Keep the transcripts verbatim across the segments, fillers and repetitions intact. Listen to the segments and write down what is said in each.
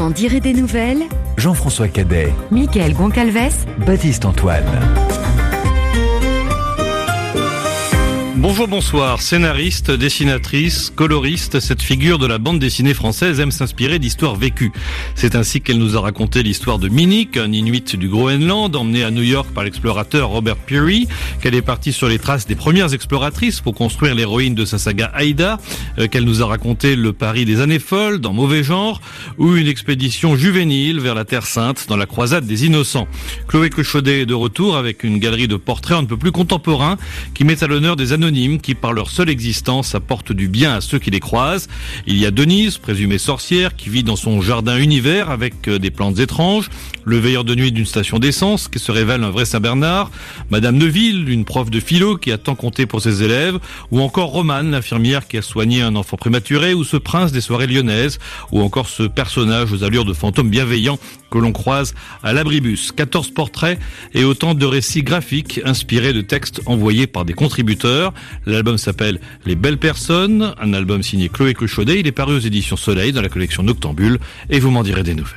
m'en dirai des nouvelles. Jean-François Cadet, Mickaël Goncalves, Baptiste Antoine. Bonjour, bonsoir. Scénariste, dessinatrice, coloriste, cette figure de la bande dessinée française aime s'inspirer d'histoires vécues. C'est ainsi qu'elle nous a raconté l'histoire de Minik, un Inuit du Groenland, emmené à New York par l'explorateur Robert Peary, qu'elle est partie sur les traces des premières exploratrices pour construire l'héroïne de sa saga Aïda, euh, qu'elle nous a raconté le Paris des années folles dans Mauvais genre, ou une expédition juvénile vers la Terre Sainte dans la croisade des innocents. Chloé Cochaudet est de retour avec une galerie de portraits un peu plus contemporains qui met à l'honneur des anonymes qui, par leur seule existence, apportent du bien à ceux qui les croisent. Il y a Denise, présumée sorcière, qui vit dans son jardin univers avec des plantes étranges, le veilleur de nuit d'une station d'essence, qui se révèle un vrai Saint-Bernard, Madame Neville, une prof de philo qui a tant compté pour ses élèves, ou encore Romane, l'infirmière qui a soigné un enfant prématuré, ou ce prince des soirées lyonnaises, ou encore ce personnage aux allures de fantôme bienveillant que l'on croise à l'abribus. quatorze portraits et autant de récits graphiques inspirés de textes envoyés par des contributeurs. L'album s'appelle Les Belles Personnes, un album signé Chloé Cochaudet. Il est paru aux éditions Soleil dans la collection Noctambule et vous m'en direz des nouvelles.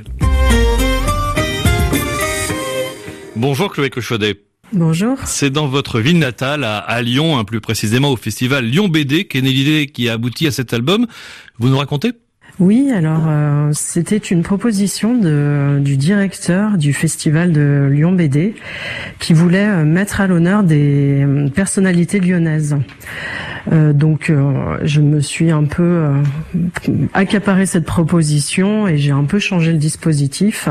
Bonjour Chloé Cochaudet. Bonjour. C'est dans votre ville natale, à, à Lyon, hein, plus précisément au festival Lyon B D, qu'est née l'idée qui a abouti à cet album. Vous nous racontez ? Oui, alors euh, c'était une proposition de, du directeur du festival de Lyon B D qui voulait euh, mettre à l'honneur des euh, personnalités lyonnaises. Euh, donc euh, je me suis un peu euh, accaparé cette proposition et j'ai un peu changé le dispositif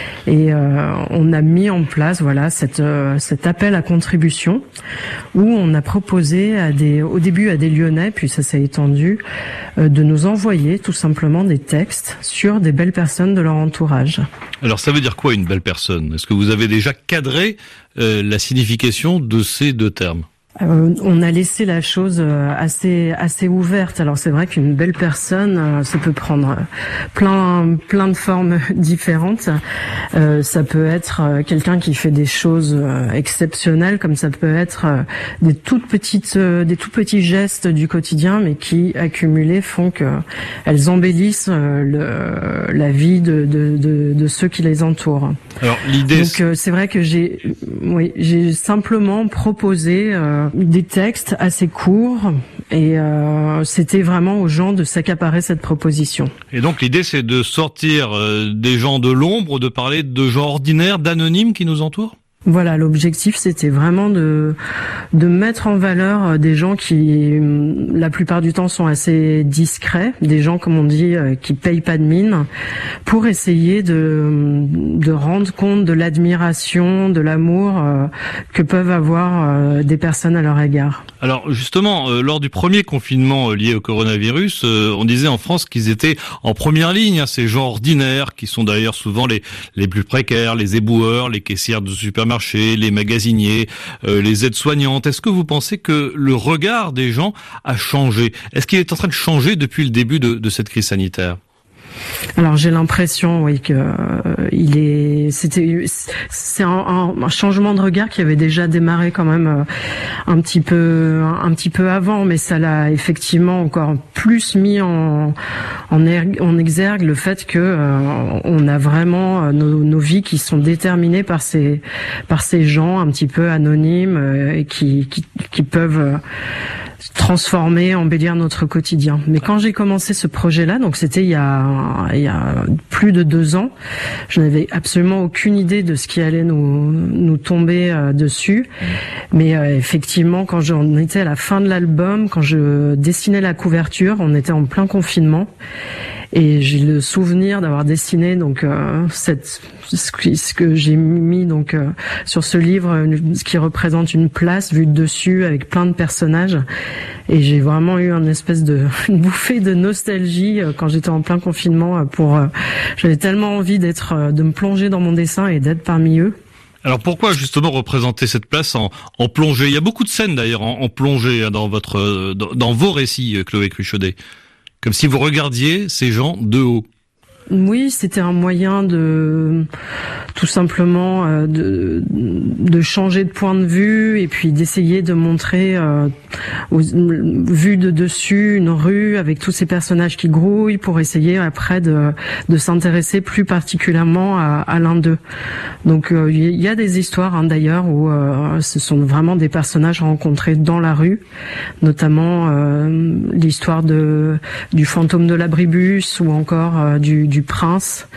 et euh, on a mis en place voilà cette, euh, cet appel à contribution où on a proposé à des, au début à des Lyonnais, puis ça s'est étendu, euh, de nous envoyer tout simplement des textes sur des belles personnes de leur entourage. Alors ça veut dire quoi une belle personne ? Est-ce que vous avez déjà cadré euh, la signification de ces deux termes ? Euh, on a laissé la chose assez assez ouverte. Alors c'est vrai qu'une belle personne, euh, ça peut prendre plein plein de formes différentes. Euh, ça peut être euh, quelqu'un qui fait des choses euh, exceptionnelles, comme ça peut être euh, des toutes petites euh, des tout petits gestes du quotidien, mais qui accumulés font que elles embellissent euh, le, la vie de, de de de ceux qui les entourent. Alors l'idée. Donc euh, c'est vrai que j'ai oui j'ai simplement proposé euh, des textes assez courts et euh, c'était vraiment aux gens de s'accaparer cette proposition. Et donc l'idée c'est de sortir euh, des gens de l'ombre, de parler de gens ordinaires, d'anonymes qui nous entourent ? Voilà, l'objectif c'était vraiment de de mettre en valeur des gens qui la plupart du temps sont assez discrets, des gens comme on dit qui payent pas de mine, pour essayer de de rendre compte de l'admiration, de l'amour euh, que peuvent avoir euh, des personnes à leur égard. Alors justement, euh, lors du premier confinement euh, lié au coronavirus, euh, on disait en France qu'ils étaient en première ligne, hein, ces gens ordinaires qui sont d'ailleurs souvent les les plus précaires, les éboueurs, les caissières de supermarchés, les magasiniers, euh, les aides-soignantes. Est-ce que vous pensez que le regard des gens a changé ? Est-ce qu'il est en train de changer depuis le début de, de cette crise sanitaire ? Alors j'ai l'impression, oui, que euh, il est, c'était, c'est un, un, un changement de regard qui avait déjà démarré quand même euh, un petit peu, un, un petit peu avant, mais ça l'a effectivement encore plus mis en, en, er, en exergue le fait que euh, on a vraiment euh, nos, nos vies qui sont déterminées par ces, par ces gens un petit peu anonymes euh, et qui, qui, qui peuvent euh, transformer, embellir notre quotidien. Mais quand j'ai commencé ce projet-là, donc c'était il y a, il y a plus de deux ans, je n'avais absolument aucune idée de ce qui allait nous, nous tomber euh, dessus. Mais euh, effectivement, quand j'en étais à la fin de l'album, quand je dessinais la couverture, on était en plein confinement. Et j'ai le souvenir d'avoir dessiné donc euh, cette ce que, ce que j'ai mis donc euh, sur ce livre, ce qui représente une place vue de dessus avec plein de personnages. Et j'ai vraiment eu une espèce de une bouffée de nostalgie euh, quand j'étais en plein confinement. Euh, pour euh, j'avais tellement envie d'être, euh, de me plonger dans mon dessin et d'être parmi eux. Alors pourquoi justement représenter cette place en, en plongée ? Il y a beaucoup de scènes d'ailleurs en, en plongée dans votre dans, dans vos récits, Chloé Cochaudet. Comme si vous regardiez ces gens de haut. Oui, c'était un moyen de tout simplement euh, de, de changer de point de vue et puis d'essayer de montrer euh, aux, vue de dessus une rue avec tous ces personnages qui grouillent pour essayer après de, de s'intéresser plus particulièrement à, à l'un d'eux. Donc il euh, y a des histoires hein, d'ailleurs où euh, ce sont vraiment des personnages rencontrés dans la rue, notamment euh, l'histoire de du fantôme de l'abribus ou encore euh, du, du prince.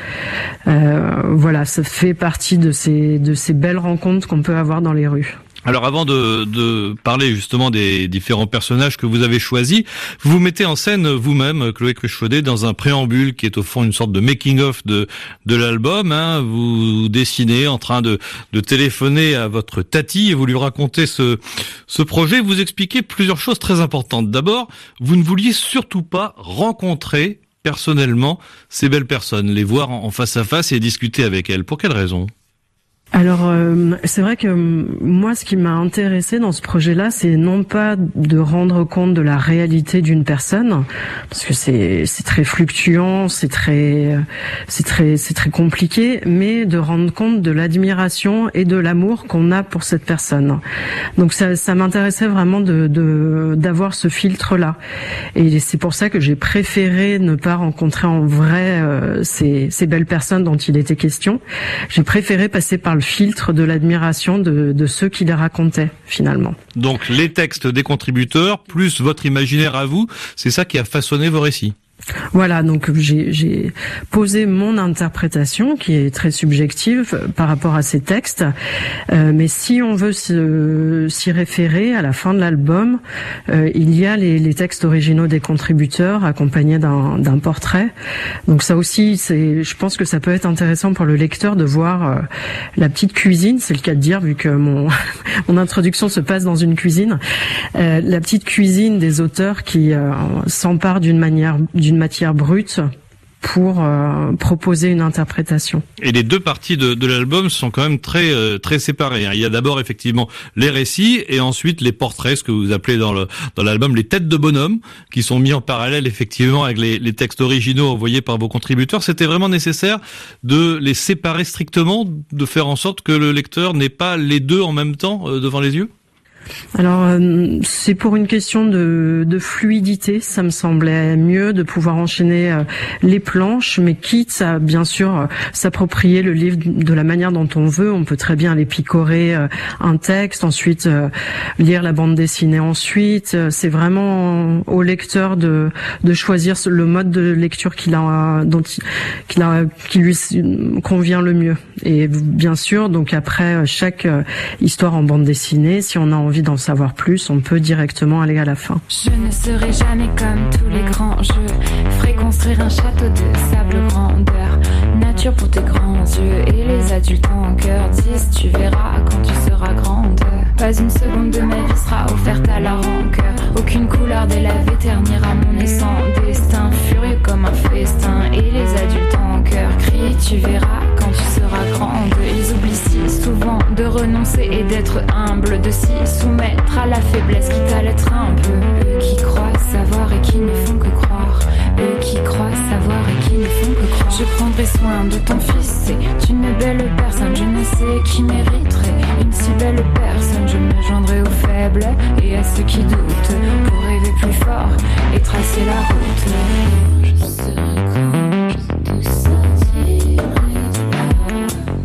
Euh, voilà, ça fait partie de ces de ces belles rencontres qu'on peut avoir dans les rues. Alors avant de, de parler justement des différents personnages que vous avez choisis, vous vous mettez en scène vous-même, Chloé Cruchaudet, dans un préambule qui est au fond une sorte de making-of de, de l'album. Hein. Vous dessinez en train de, de téléphoner à votre tati et vous lui racontez ce, ce projet. Vous expliquez plusieurs choses très importantes. D'abord, vous ne vouliez surtout pas rencontrer personnellement ces belles personnes, les voir en face à face et discuter avec elles. Pour quelle raison ? Alors euh, c'est vrai que moi ce qui m'a intéressé dans ce projet-là, c'est non pas de rendre compte de la réalité d'une personne, parce que c'est c'est très fluctuant, c'est très c'est très c'est très compliqué, mais de rendre compte de l'admiration et de l'amour qu'on a pour cette personne. Donc ça ça m'intéressait vraiment de de d'avoir ce filtre-là. Et c'est pour ça que j'ai préféré ne pas rencontrer en vrai euh, ces ces belles personnes dont il était question. J'ai préféré passer par le filtre de l'admiration de, de ceux qui les racontaient finalement. Donc les textes des contributeurs plus votre imaginaire à vous, c'est ça qui a façonné vos récits. Voilà, donc j'ai, j'ai posé mon interprétation qui est très subjective par rapport à ces textes, euh, mais si on veut se, s'y référer à la fin de l'album, euh, il y a les, les textes originaux des contributeurs accompagnés d'un, d'un portrait. Donc ça aussi, c'est, je pense que ça peut être intéressant pour le lecteur de voir euh, la petite cuisine, c'est le cas de dire vu que mon mon introduction se passe dans une cuisine, euh, la petite cuisine des auteurs qui euh, s'emparent d'une manière d'une matière brute pour euh, proposer une interprétation. Et les deux parties de, de l'album sont quand même très euh, très séparées. Hein. Il y a d'abord effectivement les récits et ensuite les portraits, ce que vous appelez dans le dans l'album les têtes de bonhomme, qui sont mis en parallèle effectivement avec les, les textes originaux envoyés par vos contributeurs. C'était vraiment nécessaire de les séparer strictement, de faire en sorte que le lecteur n'ait pas les deux en même temps euh, devant les yeux. Alors euh, c'est pour une question de, de fluidité, ça me semblait mieux de pouvoir enchaîner euh, les planches, mais quitte à bien sûr euh, s'approprier le livre de la manière dont on veut. On peut très bien aller picorer euh, un texte, ensuite euh, lire la bande dessinée ensuite. Euh, c'est vraiment au lecteur de, de choisir le mode de lecture qu'il a, dont il, qu'il a, qui lui convient le mieux. Et bien sûr, donc après chaque euh, histoire en bande dessinée, si on a envie d'en savoir plus, on peut directement aller à la fin. Je ne serai jamais comme tous les grands. Je ferai construire un château de sable grandeur nature pour tes grands yeux. Et les adultes en cœur disent tu verras quand tu seras grande. Pas une seconde de ma vie sera offerte à la rancœur. Aucune couleur des lèvres éternira mon naissant destin. Furieux comme un festin. Et les adultes en cœur crient tu verras quand tu seras grande. Ils oublient si souvent de renoncer et d'être humble, de s'y soumettre à la faiblesse quitte à l'être un peu. Eux qui croient savoir et qui ne font que croire. Eux qui croient savoir et qui ne font que croire. Je prendrai soin de ton fils, c'est une belle personne. Je ne sais qui mériterait une si belle personne. Je me joindrai aux faibles et à ceux qui doutent pour rêver plus fort et tracer la route. Je serai quand je te sentirai de là,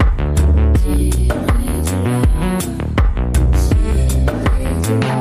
tirer de là, tirer de là.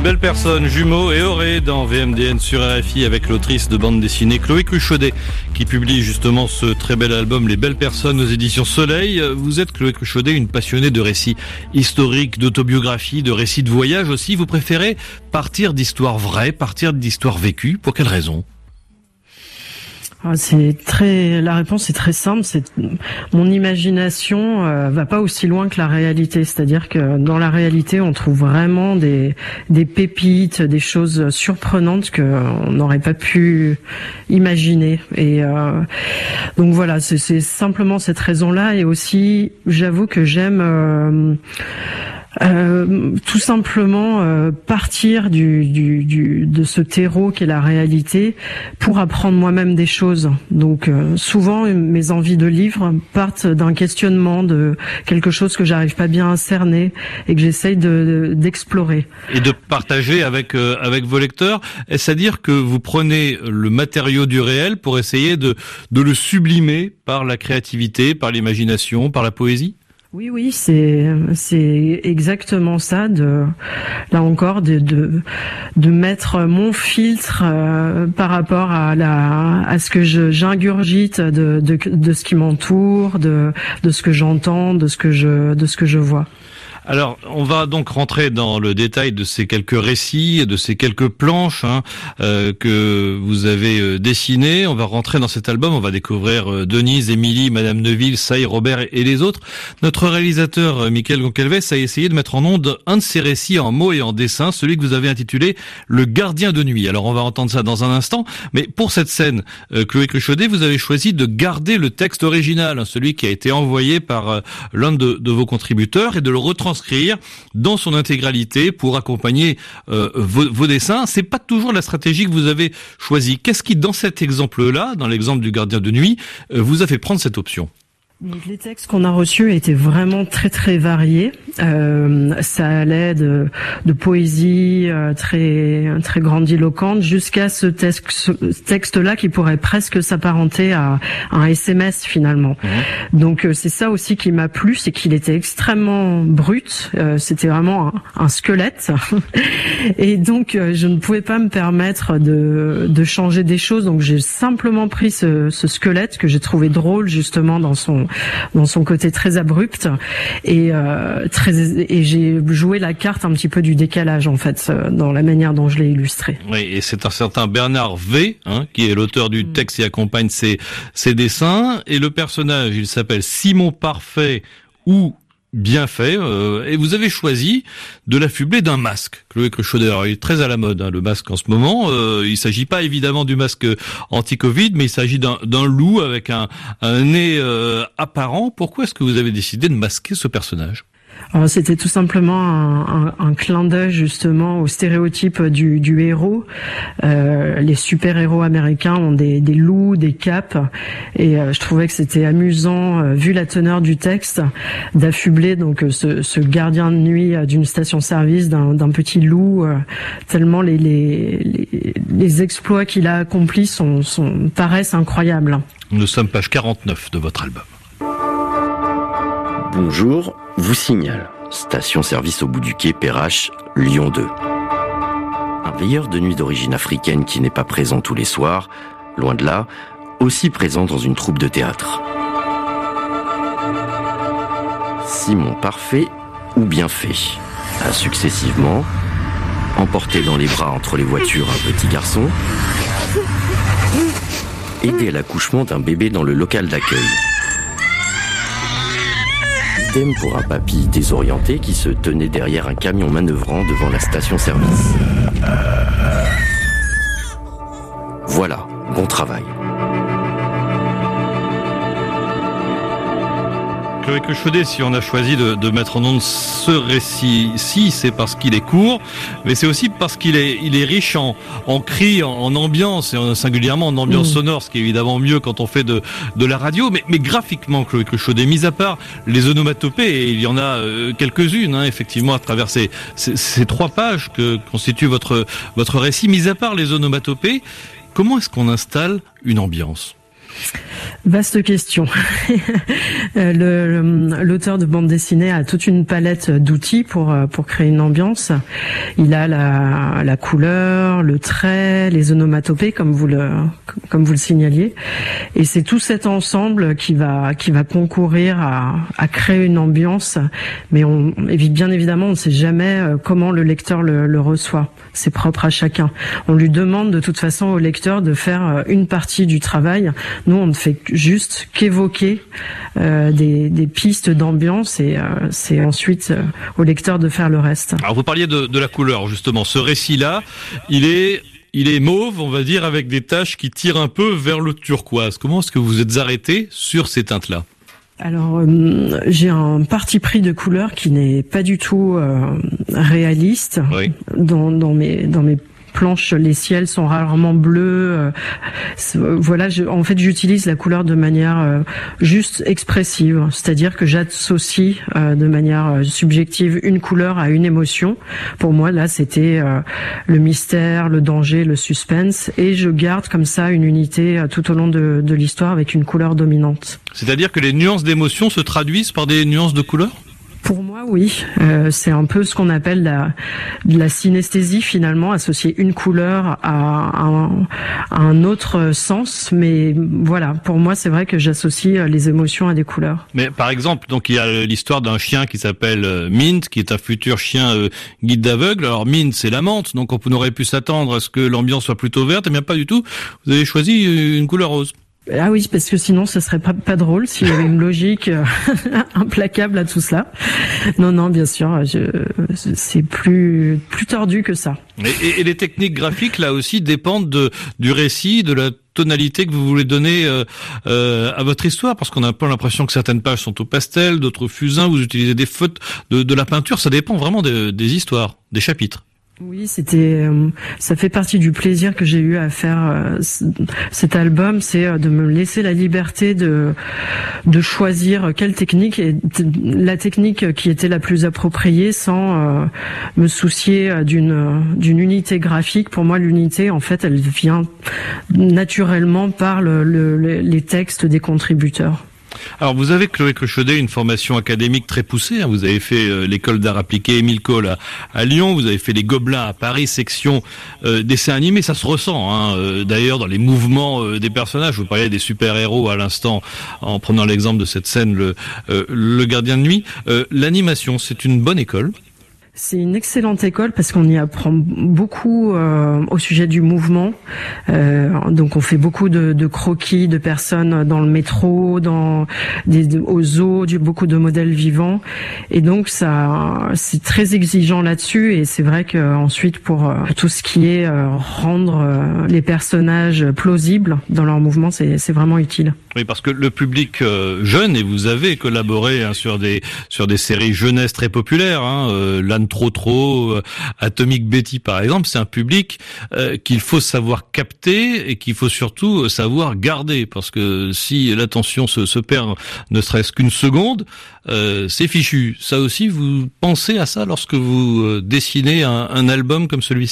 Belle personne, jumeaux et Auré dans V M D N sur R F I avec l'autrice de bande dessinée Chloé Cruchaudet qui publie justement ce très bel album Les Belles Personnes aux éditions Soleil. Vous êtes, Chloé Cruchaudet, une passionnée de récits historiques, d'autobiographies, de récits de voyage aussi. Vous préférez partir d'histoires vraies, partir d'histoires vécues. Pour quelle raison ? Ah, c'est très, la réponse est très simple. C'est mon imagination euh, va pas aussi loin que la réalité. C'est-à-dire que dans la réalité, on trouve vraiment des des pépites, des choses surprenantes que on n'aurait pas pu imaginer. Et euh, donc voilà, c'est, c'est simplement cette raison-là. Et aussi, j'avoue que j'aime. Euh, Euh, tout simplement euh, partir du, du, du de ce terreau qu'est la réalité pour apprendre moi-même des choses. Donc euh, souvent mes envies de livres partent d'un questionnement, de quelque chose que j'arrive pas bien à cerner et que j'essaye de, de d'explorer. Et de partager avec euh, avec vos lecteurs. Est-ce à dire que vous prenez le matériau du réel pour essayer de de le sublimer par la créativité, par l'imagination, par la poésie ? Oui, oui, c'est c'est exactement ça. De là encore, de de, de mettre mon filtre euh, par rapport à la à ce que je j'ingurgite de de de ce qui m'entoure, de de ce que j'entends, de ce que je de ce que je vois. Alors, on va donc rentrer dans le détail de ces quelques récits, de ces quelques planches hein, euh, que vous avez euh, dessinées. On va rentrer dans cet album, on va découvrir euh, Denise, Émilie, Madame Neuville, Saï, Robert et, et les autres. Notre réalisateur, euh, Michael Goncalves, a essayé de mettre en onde un de ces récits en mots et en dessins, celui que vous avez intitulé « Le gardien de nuit ». Alors, on va entendre ça dans un instant, mais pour cette scène, euh, Chloé Cruchaudet, vous avez choisi de garder le texte original, hein, celui qui a été envoyé par euh, l'un de, de vos contributeurs, et de le retranscrire dans son intégralité pour accompagner euh, vos, vos dessins. C'est pas toujours la stratégie que vous avez choisie. Qu'est-ce qui, dans cet exemple-là, dans l'exemple du gardien de nuit, euh, vous a fait prendre cette option ? Les textes qu'on a reçus étaient vraiment très très variés. Euh, ça allait de, de poésie euh, très très grandiloquente jusqu'à ce texte ce texte-là qui pourrait presque s'apparenter à, à un S M S finalement. Mmh. Donc euh, c'est ça aussi qui m'a plu, c'est qu'il était extrêmement brut. Euh, c'était vraiment un, un squelette. Et donc euh, je ne pouvais pas me permettre de de changer des choses. Donc j'ai simplement pris ce, ce squelette que j'ai trouvé drôle justement dans son dans son côté très abrupt et euh, très et j'ai joué la carte un petit peu du décalage en fait dans la manière dont je l'ai illustré. Oui, et c'est un certain Bernard V hein, qui est l'auteur du texte et accompagne ses ses dessins, et le personnage, il s'appelle Simon Parfait ou Bien fait, euh, et vous avez choisi de l'affubler d'un masque. Chloé Cruchaudet, alors il est très à la mode, hein, le masque en ce moment. Euh, il s'agit pas évidemment du masque anti-Covid, mais il s'agit d'un, d'un loup avec un, un nez euh, apparent. Pourquoi est-ce que vous avez décidé de masquer ce personnage ? Alors, c'était tout simplement un, un, un clin d'œil justement au stéréotype du, du héros. Euh, les super-héros américains ont des, des loups, des capes, et euh, je trouvais que c'était amusant, euh, vu la teneur du texte, d'affubler donc ce, ce gardien de nuit euh, d'une station-service d'un, d'un petit loup. Euh, tellement les, les, les, les exploits qu'il a accomplis sont, sont paraissent incroyables. Nous sommes page quarante-neuf de votre album. Bonjour, vous signale. Station-service au bout du quai Perrache, Lyon deux. Un veilleur de nuit d'origine africaine qui n'est pas présent tous les soirs, loin de là, aussi présent dans une troupe de théâtre. Simon Parfait ou Bien fait a successivement emporté dans les bras entre les voitures un petit garçon, aidé à l'accouchement d'un bébé dans le local d'accueil. Idem pour un papy désorienté qui se tenait derrière un camion manœuvrant devant la station-service. Voilà, bon travail. Chloé Cruchaudet, si on a choisi de, de mettre en onde ce récit-ci, c'est parce qu'il est court, mais c'est aussi parce qu'il est, il est riche en, en cris, en, en ambiance, et en, singulièrement en ambiance mmh. sonore, ce qui est évidemment mieux quand on fait de, de la radio, mais, mais graphiquement, Chloé Cruchaudet, mis à part les onomatopées, et il y en a euh, quelques-unes, hein, effectivement, à travers ces, ces, ces trois pages que constitue votre, votre récit, mis à part les onomatopées, comment est-ce qu'on installe une ambiance ? Vaste question. le, l'auteur de bande dessinée a toute une palette d'outils pour pour créer une ambiance. Il a la, la couleur, le trait, les onomatopées, comme vous le comme vous le signaliez. Et c'est tout cet ensemble qui va qui va concourir à, à créer une ambiance. Mais on évite bien évidemment, on ne sait jamais comment le lecteur le, le reçoit. C'est propre à chacun. On lui demande de toute façon au lecteur de faire une partie du travail. Nous, on ne fait juste qu'évoquer euh, des, des pistes d'ambiance et euh, c'est ensuite euh, au lecteur de faire le reste. Alors vous parliez de, de la couleur justement. Ce récit-là, il est il est mauve, on va dire, avec des taches qui tirent un peu vers le turquoise. Comment est-ce que vous êtes arrêté sur ces teintes-là ? Alors, euh, j'ai un parti pris de couleur qui n'est pas du tout euh, réaliste. Oui. Dans, dans mes dans mes planches, les ciels sont rarement bleus. Euh, voilà, je, en fait, j'utilise la couleur de manière euh, juste expressive, c'est-à-dire que j'associe euh, de manière euh, subjective une couleur à une émotion. Pour moi, là, c'était euh, le mystère, le danger, le suspense, et je garde comme ça une unité euh, tout au long de, de l'histoire avec une couleur dominante. C'est-à-dire que les nuances d'émotion se traduisent par des nuances de couleur ? Pour moi, oui. Euh, c'est un peu ce qu'on appelle la, la synesthésie, finalement, associer une couleur à un, à un autre sens. Mais voilà, pour moi, c'est vrai que j'associe les émotions à des couleurs. Mais par exemple, donc il y a l'histoire d'un chien qui s'appelle Mint, qui est un futur chien euh, guide d'aveugle. Alors Mint, c'est la menthe, donc on aurait pu s'attendre à ce que l'ambiance soit plutôt verte. Eh bien, pas du tout. Vous avez choisi une couleur rose. Ah oui, parce que sinon, ce serait pas, pas drôle s'il y avait une logique euh, implacable à tout cela. Non, non, bien sûr, je, c'est plus plus tordu que ça. Et, et, et les techniques graphiques, là aussi, dépendent de, du récit, de la tonalité que vous voulez donner euh, euh, à votre histoire, parce qu'on a un peu l'impression que certaines pages sont au pastel, d'autres au fusain, vous utilisez des feutres, de, de la peinture, ça dépend vraiment de, des histoires, des chapitres. Oui, c'était, euh, ça fait partie du plaisir que j'ai eu à faire euh, c- cet album, c'est euh, de me laisser la liberté de de choisir quelle technique et t- la technique qui était la plus appropriée sans euh, me soucier d'une d'une unité graphique. Pour moi, l'unité, en fait, elle vient naturellement par le, le, les textes des contributeurs. Alors vous avez, Chloé Clochaudet, une formation académique très poussée, hein. Vous avez fait euh, l'école d'art appliqué Émile Cole à, à Lyon, vous avez fait les Gobelins à Paris, section euh, dessin animé, ça se ressent, hein. euh, d'ailleurs dans les mouvements euh, des personnages. Vous parliez des super-héros à l'instant en prenant l'exemple de cette scène, le, euh, le gardien de nuit. Euh, l'animation, c'est une bonne école? C'est une excellente école parce qu'on y apprend beaucoup euh, au sujet du mouvement. Euh, donc on fait beaucoup de, de croquis de personnes dans le métro, dans des de, aux zoos, du, beaucoup de modèles vivants. Et donc ça, c'est très exigeant là-dessus. Et c'est vrai qu'ensuite pour euh, tout ce qui est euh, rendre euh, les personnages plausibles dans leur mouvement, c'est, c'est vraiment utile. Oui, parce que le public euh, jeune, et vous avez collaboré hein, sur des sur des séries jeunesse très populaires, hein, euh, L'Âne Trop Trop, euh, Atomic Betty par exemple, c'est un public euh, qu'il faut savoir capter et qu'il faut surtout savoir garder, parce que si l'attention se, se perd ne serait-ce qu'une seconde, euh, c'est fichu. Ça aussi, vous pensez à ça lorsque vous euh, dessinez un, un album comme celui-ci ?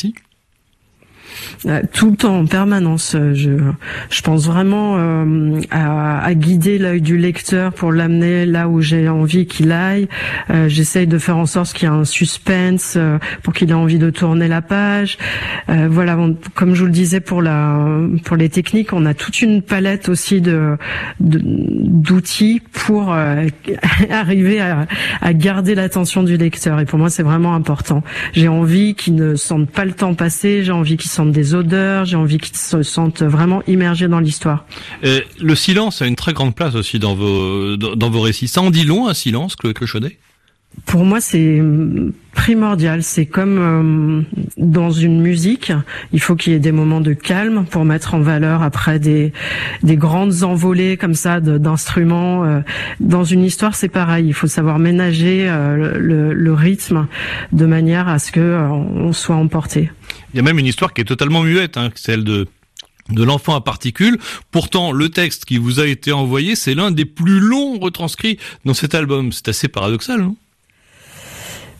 Tout le temps, en permanence. Je, je pense vraiment euh, à, à guider l'œil du lecteur pour l'amener là où j'ai envie qu'il aille. Euh, j'essaye de faire en sorte qu'il y ait un suspense euh, pour qu'il ait envie de tourner la page. Euh, voilà, on, comme je vous le disais pour la pour les techniques, on a toute une palette aussi de, de d'outils pour euh, arriver à, à garder l'attention du lecteur. Et pour moi, c'est vraiment important. J'ai envie qu'il ne sente pas le temps passer. J'ai envie qu'il sente des odeurs, j'ai envie qu'ils se sentent vraiment immergés dans l'histoire. Et le silence a une très grande place aussi dans vos dans, dans vos récits. Ça en dit long, un silence, Chloé Clochaudet ? Pour moi, c'est primordial. C'est comme euh, dans une musique, il faut qu'il y ait des moments de calme pour mettre en valeur après des des grandes envolées comme ça de, d'instruments. Euh, dans une histoire, c'est pareil. Il faut savoir ménager euh, le, le rythme de manière à ce que euh, on soit emporté. Il y a même une histoire qui est totalement muette, hein, celle de de l'enfant à particules. Pourtant, le texte qui vous a été envoyé, c'est l'un des plus longs retranscrits dans cet album. C'est assez paradoxal, non ?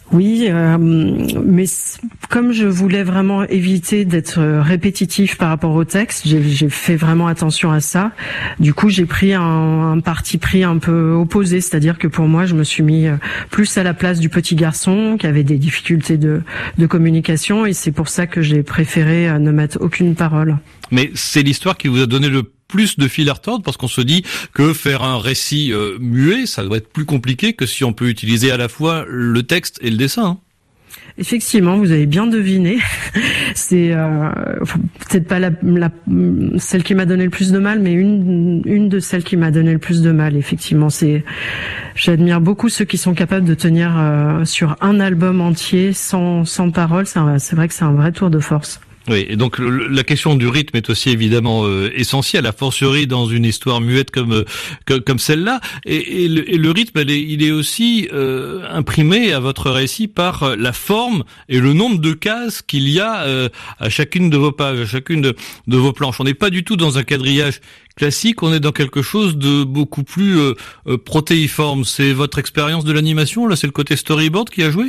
Oui, euh, mais comme je voulais vraiment éviter d'être répétitif par rapport au texte, j'ai, j'ai fait vraiment attention à ça. Du coup, j'ai pris un, un parti pris un peu opposé, c'est-à-dire que pour moi, je me suis mis plus à la place du petit garçon qui avait des difficultés de, de communication, et c'est pour ça que j'ai préféré ne mettre aucune parole. Mais c'est l'histoire qui vous a donné le plus de fil à retordre, parce qu'on se dit que faire un récit euh, muet, ça doit être plus compliqué que si on peut utiliser à la fois le texte et le dessin. Hein. Effectivement, vous avez bien deviné. C'est euh, peut-être pas la, la, celle qui m'a donné le plus de mal, mais une, une de celles qui m'a donné le plus de mal. Effectivement, c'est. J'admire beaucoup ceux qui sont capables de tenir euh, sur un album entier sans sans parole. C'est, un, c'est vrai que c'est un vrai tour de force. Oui, et donc le, la question du rythme est aussi évidemment euh, essentielle, a fortiori dans une histoire muette comme euh, comme, comme celle-là. Et, et, le, et le rythme, il est, il est aussi euh, imprimé à votre récit par la forme et le nombre de cases qu'il y a euh, à chacune de vos pages, à chacune de, de vos planches. On n'est pas du tout dans un quadrillage classique, on est dans quelque chose de beaucoup plus euh, euh, protéiforme. C'est votre expérience de l'animation, là, c'est le côté storyboard qui a joué ?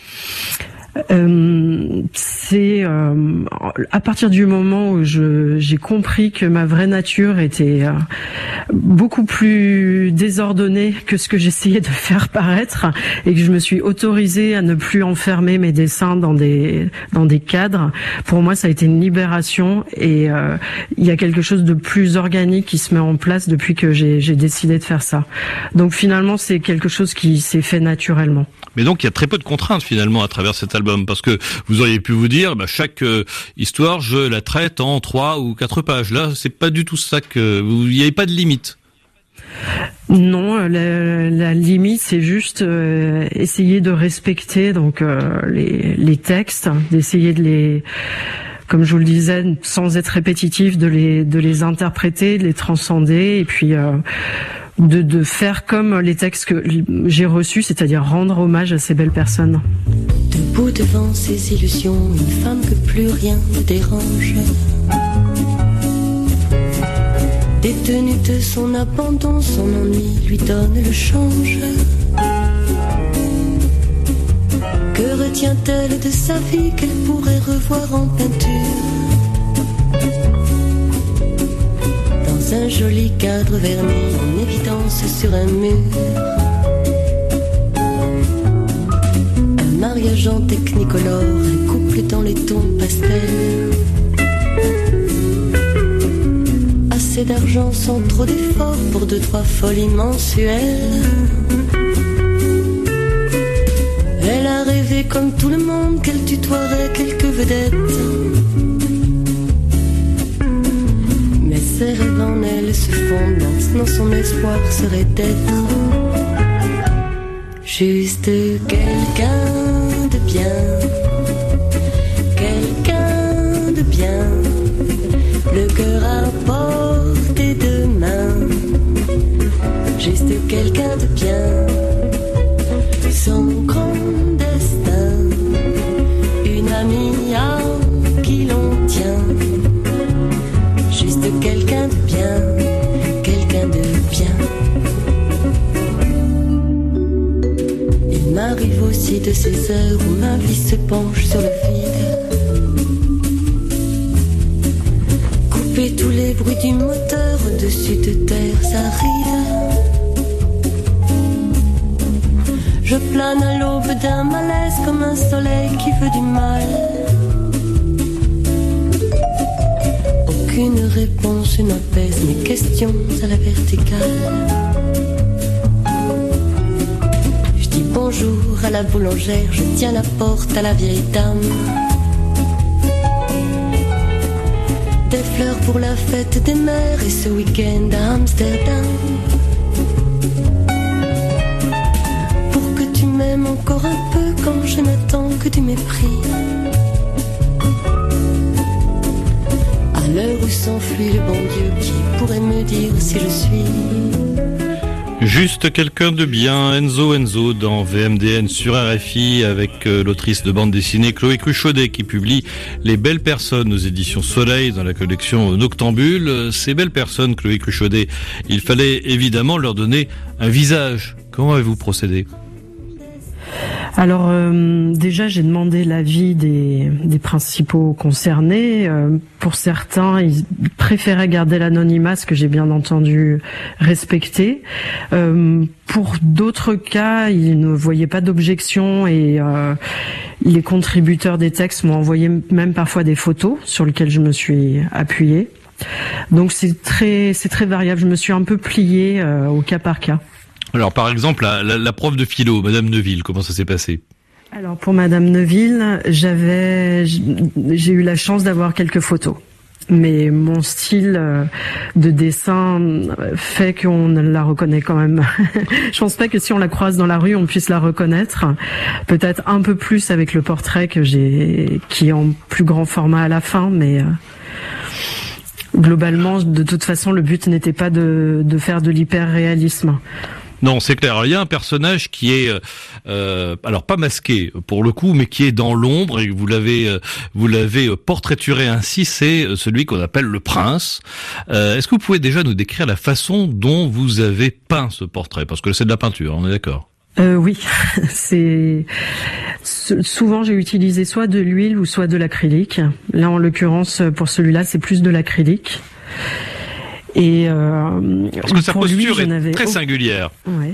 Euh, c'est euh, à partir du moment où je, j'ai compris que ma vraie nature était euh, beaucoup plus désordonnée que ce que j'essayais de faire paraître, et que je me suis autorisée à ne plus enfermer mes dessins dans des dans des cadres. Pour moi, ça a été une libération, et euh, il y a quelque chose de plus organique qui se met en place depuis que j'ai, j'ai décidé de faire ça. Donc finalement, c'est quelque chose qui s'est fait naturellement. Mais donc il y a très peu de contraintes finalement à travers cet album, parce que vous auriez pu vous dire bah, chaque euh, histoire je la traite en trois ou quatre pages. Là, c'est pas du tout ça que vous, il n'y avait pas de limite. Non, la, la limite c'est juste euh, essayer de respecter donc euh, les, les textes, d'essayer de les, comme je vous le disais, sans être répétitif, de les de les interpréter, de les transcender, et puis euh, de, de faire comme les textes que j'ai reçus, c'est-à-dire rendre hommage à ces belles personnes. Debout devant ses illusions, une femme que plus rien ne dérange, détenue de son abandon, son ennui lui donne le change. Que retient-elle de sa vie qu'elle pourrait revoir en peinture, dans un joli cadre verni en évidence sur un mur? Un mariage en technicolore, un couple dans les tons pastels, assez d'argent sans trop d'efforts pour deux trois folies mensuelles. Elle a rêvé comme tout le monde qu'elle tutoierait quelques vedettes, mais ses rêves en elle se fondent, non, son espoir serait d'être juste quelqu'un de bien, quelqu'un de bien, le cœur à portée de main, juste quelqu'un de bien, son grand destin, une amie à qui l'on tient, juste quelqu'un de bien, quelqu'un de bien. Il m'arrive aussi de ces heures où ma vie se penche sur le vide, couper tous les bruits du moteur au-dessus de terres arides. Je plane à l'aube d'un malaise comme un soleil qui veut du mal. Aucune réponse n'apaise mes questions à la verticale. Je dis bonjour à la boulangère, je tiens la porte à la vieille dame. Des fleurs pour la fête des mères et ce week-end à Amsterdam. Même encore un peu quand je n'attends que du mépris. À l'heure où s'enfuit le bon Dieu, qui pourrait me dire si je suis juste quelqu'un de bien? Enzo Enzo dans V M D N sur R F I, avec euh, l'autrice de bande dessinée Chloé Cruchaudet qui publie Les Belles Personnes aux éditions Soleil dans la collection Noctambule. Ces belles personnes, Chloé Cruchaudet, il fallait évidemment leur donner un visage. Comment avez-vous procédé? Alors euh, déjà, j'ai demandé l'avis des, des principaux concernés. Euh, pour certains, ils préféraient garder l'anonymat, ce que j'ai bien entendu respecter. Euh, pour d'autres cas, ils ne voyaient pas d'objection et euh, les contributeurs des textes m'ont envoyé même parfois des photos sur lesquelles je me suis appuyée. Donc c'est très, c'est très variable. Je me suis un peu pliée euh, au cas par cas. Alors par exemple, la, la, la prof de philo, Madame Neuville, comment ça s'est passé ? Alors pour Madame Neuville, j'avais, j'ai eu la chance d'avoir quelques photos. Mais mon style de dessin fait qu'on la reconnaît quand même. Je pense pas que si on la croise dans la rue, on puisse la reconnaître. Peut-être un peu plus avec le portrait que j'ai, qui est en plus grand format à la fin, mais globalement, de toute façon, le but n'était pas de, de faire de l'hyper-réalisme. Non, c'est clair. Il y a un personnage qui est, euh, alors pas masqué pour le coup, mais qui est dans l'ombre et vous l'avez, vous l'avez portraituré ainsi. C'est celui qu'on appelle le prince. Euh, est-ce que vous pouvez déjà nous décrire la façon dont vous avez peint ce portrait ? Parce que c'est de la peinture, on est d'accord ? Euh, oui, c'est souvent j'ai utilisé soit de l'huile ou soit de l'acrylique. Là, en l'occurrence, pour celui-là, c'est plus de l'acrylique. Et euh, parce que sa posture lui, est très singulière. Ouais.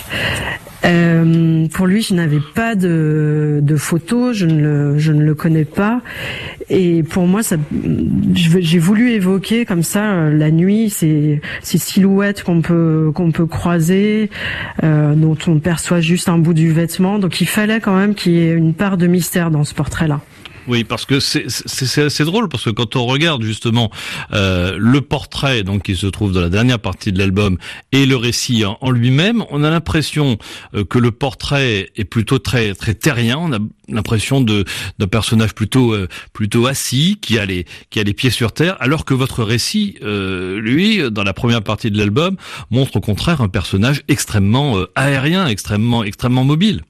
Euh, pour lui, je n'avais pas de, de photos, je ne le, je ne le connais pas. Et pour moi, ça, j'ai voulu évoquer comme ça la nuit, ces, ces silhouettes qu'on peut, qu'on peut croiser, euh, dont on perçoit juste un bout du vêtement. Donc, il fallait quand même qu'il y ait une part de mystère dans ce portrait-là. Oui, parce que c'est c'est assez drôle parce que quand on regarde justement euh, le portrait donc qui se trouve dans la dernière partie de l'album et le récit en, en lui-même, on a l'impression euh, que le portrait est plutôt très très terrien. On a l'impression de d'un personnage plutôt euh, plutôt assis qui a les qui a les pieds sur terre, alors que votre récit, euh, lui, dans la première partie de l'album, montre au contraire un personnage extrêmement euh, aérien, extrêmement extrêmement mobile.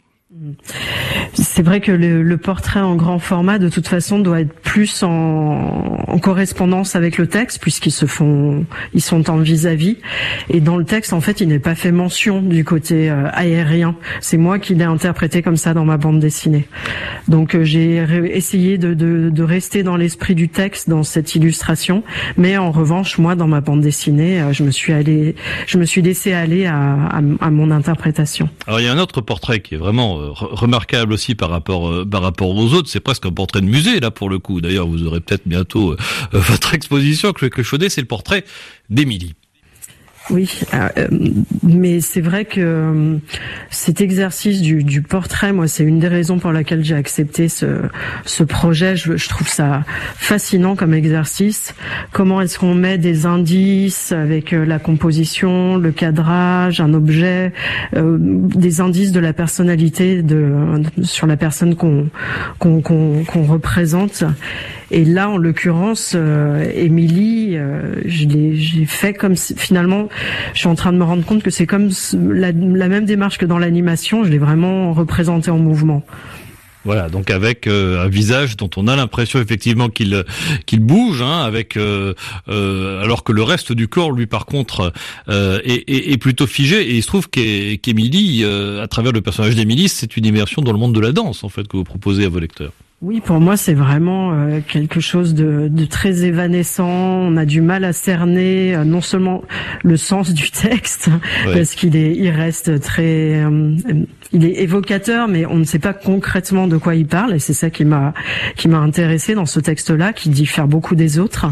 C'est vrai que le, le portrait en grand format, de toute façon, doit être plus en, en correspondance avec le texte, puisqu'ils se font, ils sont en vis-à-vis. Et dans le texte, en fait, il n'est pas fait mention du côté euh, aérien. C'est moi qui l'ai interprété comme ça dans ma bande dessinée. Donc, euh, j'ai essayé de, de, de rester dans l'esprit du texte dans cette illustration, mais en revanche, moi, dans ma bande dessinée, euh, je me suis allé, je me suis laissé aller à, à, à mon interprétation. Alors, il y a un autre portrait qui est vraiment euh, remarquable aussi par rapport euh, par rapport aux autres. C'est presque un portrait de musée là pour le coup. D'ailleurs, vous aurez peut-être bientôt euh, votre exposition avec le Chaudet. C'est le portrait d'Émilie. Oui, euh, mais c'est vrai que euh, cet exercice du, du portrait, moi, c'est une des raisons pour laquelle j'ai accepté ce, ce projet. Je, je trouve ça fascinant comme exercice. Comment est-ce qu'on met des indices avec euh, la composition, le cadrage, un objet, euh, des indices de la personnalité de, de sur la personne qu'on qu'on qu'on, qu'on représente. Et là, en l'occurrence, euh, Émilie, euh, je l'ai, j'ai fait comme si, finalement, je suis en train de me rendre compte que c'est comme la, la même démarche que dans l'animation. Je l'ai vraiment représentée en mouvement. Voilà, donc avec euh, un visage dont on a l'impression effectivement qu'il qu'il bouge, hein, avec euh, euh, alors que le reste du corps, lui, par contre, euh, est, est, est plutôt figé. Et il se trouve qu'É- qu'Émilie, euh, à travers le personnage d'Émilie, c'est une immersion dans le monde de la danse, en fait, que vous proposez à vos lecteurs. Oui, pour moi, c'est vraiment euh, quelque chose de, de très évanescent. On a du mal à cerner euh, non seulement le sens du texte, ouais. parce qu'il est, il reste très, euh, il est évocateur, mais on ne sait pas concrètement de quoi il parle. Et c'est ça qui m'a, qui m'a intéressé dans ce texte-là, qui diffère beaucoup des autres.